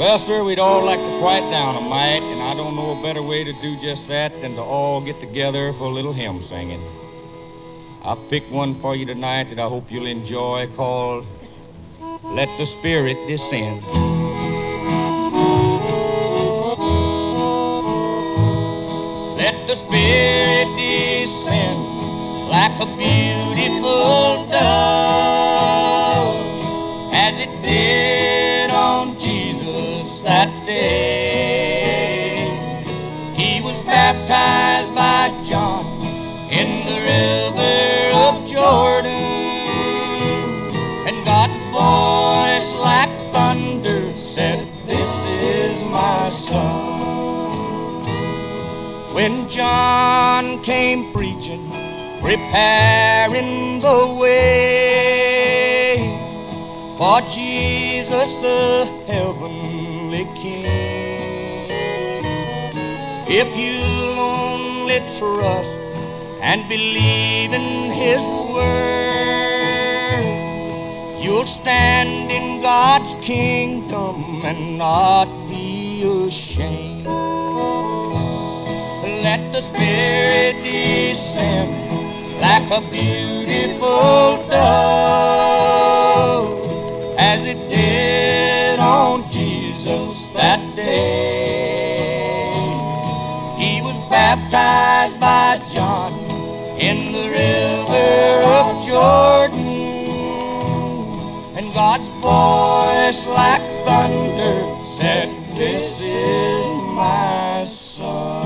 Well, sir, we'd all like to quiet down a mite, and I don't know a better way to do just that than to all get together for a little hymn singing. I've picked one for you tonight that I hope you'll enjoy called Let the Spirit Descend. Let the Spirit descend like a beautiful dove as it did on Jesus that day. He was baptized by John in the river of Jordan, and God's voice like thunder said, "This is my son." When John came preaching, preparing the way for Jesus the heavenly King, if you'll only trust and believe in His word, you'll stand in God's kingdom and not be ashamed. Let the Spirit descend like a beautiful dove as it did on Jesus that day. He was baptized by John in the river of Jordan, and God's voice like thunder said, "This is my son."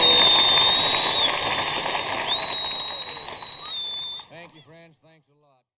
Thank you, friends. Thanks a lot.